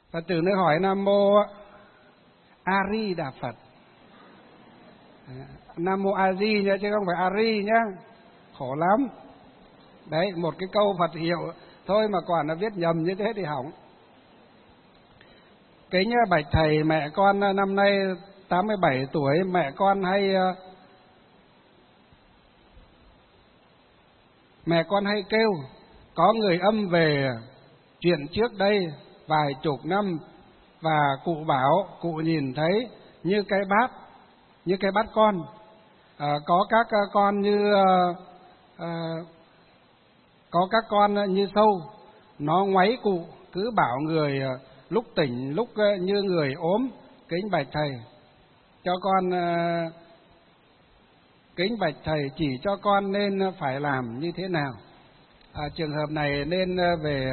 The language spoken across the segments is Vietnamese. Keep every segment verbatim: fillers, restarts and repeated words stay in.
Phật tử nữa hỏi Nam Mô A Di Đà Phật. Nam Mô A Di nhá, chứ không phải A Ri nhá, khổ lắm. Đấy, một cái câu Phật hiệu thôi mà còn là viết nhầm như thế thì hỏng. Kính bạch thầy, mẹ con năm nay tám mươi bảy tuổi, mẹ con hay mẹ con hay kêu có người âm về chuyện trước đây vài chục năm, và cụ bảo cụ nhìn thấy như cái bát, như cái bát con, à, có các con như à, à, có các con như sâu, nó ngoáy cụ, cứ bảo người lúc tỉnh lúc như người ốm. Kính bạch thầy, cho con à, kính bạch thầy chỉ cho con nên phải làm như thế nào. À, trường hợp này nên về,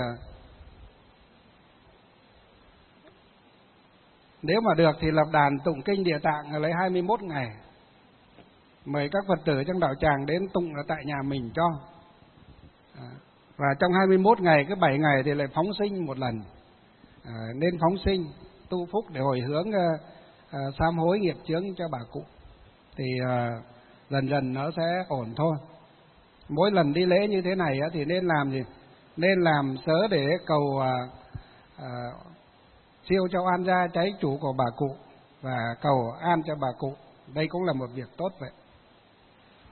nếu mà được thì lập đàn tụng kinh Địa Tạng lấy hai mươi mốt ngày, mời các Phật tử trong đạo tràng đến tụng ở tại nhà mình cho. À, và trong hai mươi mốt ngày, cứ bảy ngày thì lại phóng sinh một lần. À, nên phóng sinh tu phúc để hồi hướng à, à, sám hối nghiệp chướng cho bà cụ, thì à, dần dần nó sẽ ổn thôi. Mỗi lần đi lễ như thế này á, thì nên làm gì? Nên làm sớ để cầu à, à, siêu cho oan gia trái chủ của bà cụ và cầu an cho bà cụ. Đây cũng là một việc tốt vậy.